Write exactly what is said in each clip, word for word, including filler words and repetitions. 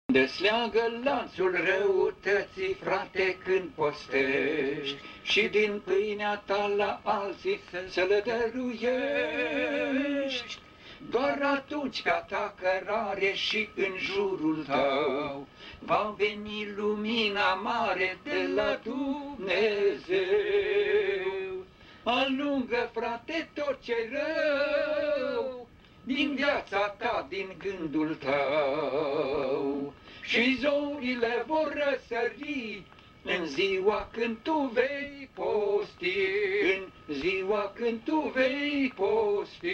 Desleagă lanțul răutății, frate, când postești, și din pâinea ta la alții să le dăruiești. Doar atunci ca ta cărare și în jurul tău va veni lumina mare de la Dumnezeu. Alungă, frate, tot ce rău din viața ta, din gândul tău, și zorile vor răsări în ziua când tu vei posti, în ziua când tu vei posti.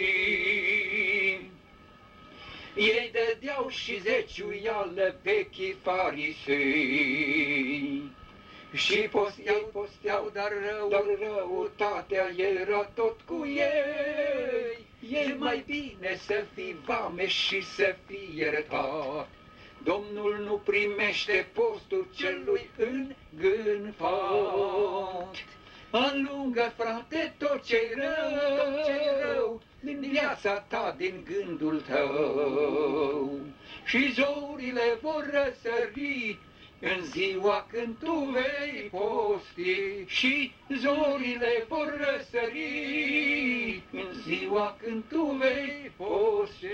Ei dădeau și zeciuială vechii farisei, și posteau, posteau, dar, rău, dar răutatea era tot cu ei. E mai bine să fii vame și să fii iertat. Domnul nu primește postul celui îngânfat. Alungă, frate, tot ce-i rău din viața ta, din gândul tău, și zorile vor răsări în ziua când tu vei posti, și zorile vor răsări în ziua când tu vei posti.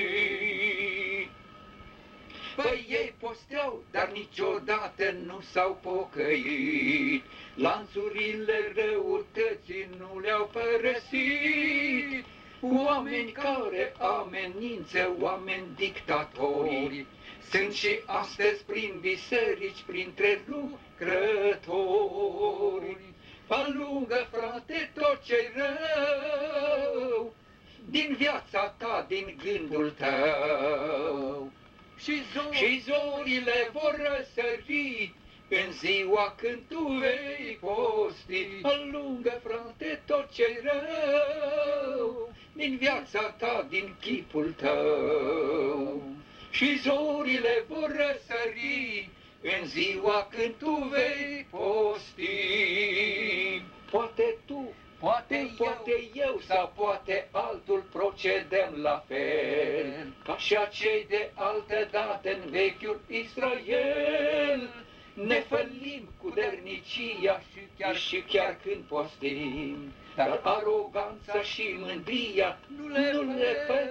Păi ei posteau, dar niciodată nu s-au pocăit, lanțurile răutății nu le-au părăsit. Oameni care amenință, oameni dictatori, sunt și astăzi prin biserici, printre lucrători. Alungă, frate, tot ce-i rău din viața ta, din gândul tău, și, zor, și zorile vor răsări în ziua când tu vei posti. Alungă, frate, tot ce-i rău din viața ta, din chipul tău, și zorile vor răsări în ziua când tu vei posti. Poate tu, poate, poate eu, eu sau poate altul procedăm la fel, ca și acei de altă dată în vechiul Israel. Ne fălim cu dărnicia și chiar, și chiar când postim, dar aroganța și mândria nu le, nu le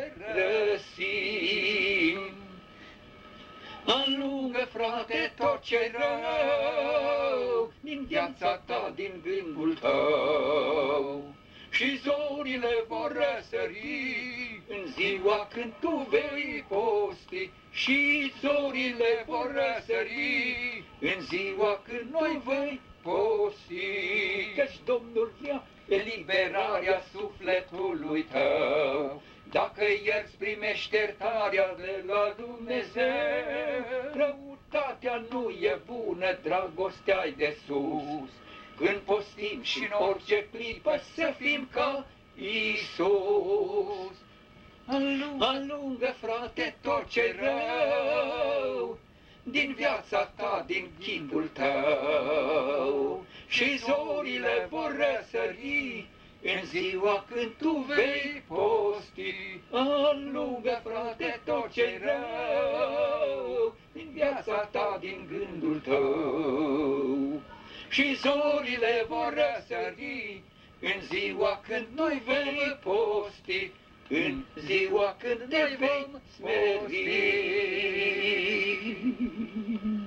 părăsim. Alungă, frate, tot ce rău din viața ta, din gândul tău, și zorile vor răsări în ziua când tu vei posti, și zorile vor răsări în ziua când noi vei posti. Căci Domnul vrea eliberarea sufletului tău. Dacă ierți, primești iertarea de la Dumnezeu. Răutatea nu e bună, dragostea-i de sus. Când postim și în orice clipă să fim ca Iisus. Alungă, frate, tot ce rău din viața ta, din chipul tău, și zorile vor răsări în ziua când tu vei posti. Alungă, frate, tot ce rău din viața ta, din gândul tău, și zorile vor răsări în ziua când noi vei posti, în ziua când ne vei smeri.